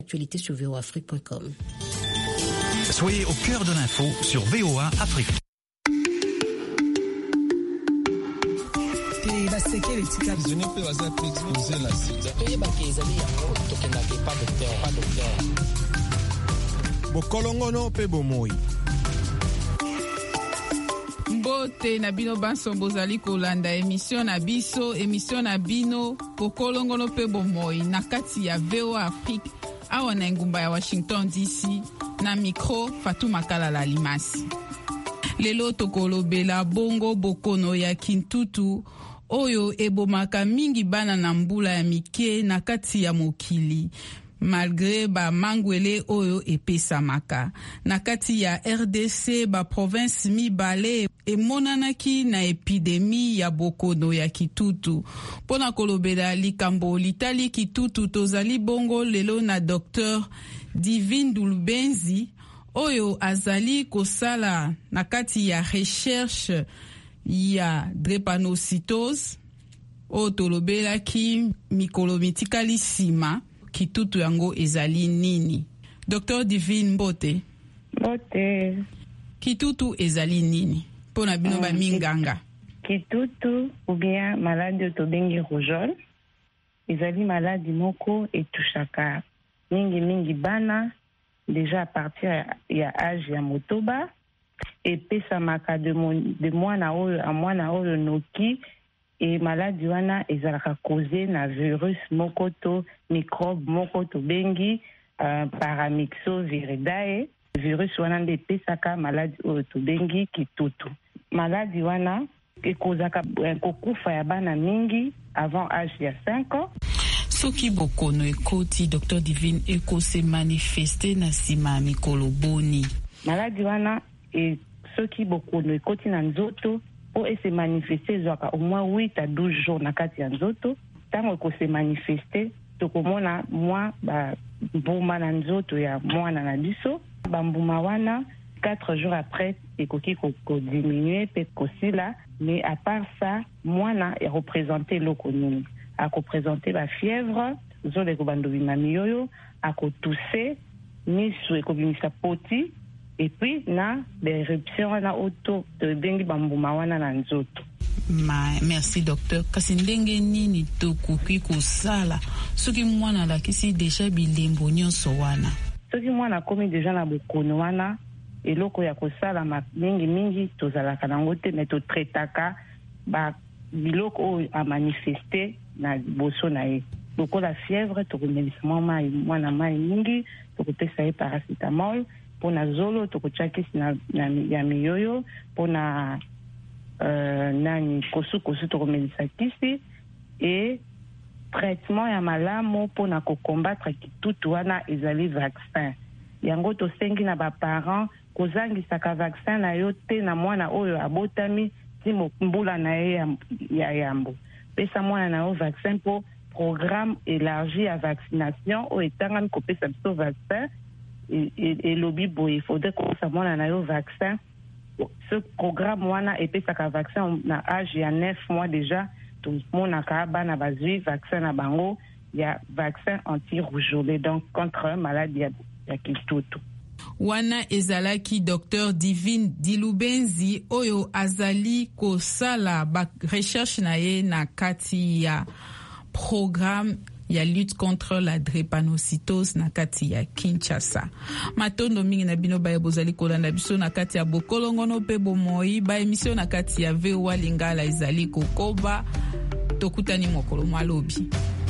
Actualité sur voaafrique.com. Soyez au cœur de l'info sur VOA Afrique. Bokolongono pe bomoi. Mbote na bino banso bozali kolanda émission na bino bokolongono pe bomoi na kati ya VOA Afrique awa na ngumba ya Washington DC na micro Fatuma Kalala Limasi. Lelo tokolobela bongo bokono ya Kintutu oyo ebomaka mingi bana na mbula ya mike na kati ya mokili. Malgré ba mangwele oyo epesamaka. Na kati ya RDC ba province mibale emonanaki na epidemi ya bokono ya Kitutu. Pona kolobela likambo litali Kitutu tozali bongo lelo na Dr. Divine Dulubenzi oyo azali kosala na kati ya recherche ya drepanocytose oyo tolobelaki mikolo mitikali sima. Kitutu yango ezali nini? Dr. Divine Mbote. Mbote. Kitutu ezali nini? Pona bino ba minganga. Kitutu ou bien maladie tobengi rougeole. Ezali maladie moko etushaka mingi bana déjà à partir ya âge ya motoba epesamaka de mwana oyo a mwana oyo noki. Et maladie wana ezalaka causé na virus moko to microbe moko to bengi paramyxoviridae. Virus wana nde pesaka maladie oyo to bengi Kitutu. Maladie wana ekozaka kokufa ya bana mingi avant âge ya 5 ans. Soki bokono ekoti Dr. Divine ekose manifeste na sima mikolo boni. Maladie wana soki bokono ekoti na nzoto o se manifester zoaka au moins 8 à 12 jours na kati ya nzoto. Tango ko se manifester tokomona mwa ba mbuma na nzoto ya mwana na biso. Ba mbuma wana 4 jours après ekoki ko diminuer peut kosila, mais à part ça mwana est représenté l'okonini. A ko présenter la fièvre, zole ko bandobina miyoyo, a ko tousser, ni sou ko binisa poti. Et puis, na l'éruption na auto de dengue bambuma wana na nzoto. Merci docteur. Kasi ndenge nini tokoki kosala soki mwana lakisi deja bilembo nyonso wana? Soki mwana komi deja na bokono wana eloko ya kosala mingi tozalaka nango te mais totretaka ba biloko oyo a manifester na boso na ye. Lokola fièvre tokomelisa mwana mai mingi tokopesa ye paracetamol. Pona zolo tokochakisi na ya miyoyo pona nani kosu tokomelisa kisi et traitement ya malamu pona ko combattre Kitutu wana ezali vaccin. Yango to sengi na ba parents kozangisaka vaccin na yo te na mwana oyo abotami ti mbula na ye ya yambo. Pesa mwana na yo vaccin po programme élargi à vaccination o etangani kopesa biso vaccin. Et lobby boy, il faudrait qu'on savoir un vaccin. Ce programme wana epesaka vaccin na âge ya 9 mois déjà. Tout le monde a kabana bazui vaccin na bango, il y a vaccin anti-rougeole donc contre maladie ya Kitutu. Wana ezalaki Dr. Divine Dulubenzi oyo azali kosala ba recherche na ye na kati ya programme ya lutte contre la drépanocytose na kati ya Kinshasa. Matondo mingi na bino baye bozali kolanda biso na kati ya bokolongono pe bomoi ba émission na kati ya VOA Lingala ezali kokoba tokutani mokolo malobi.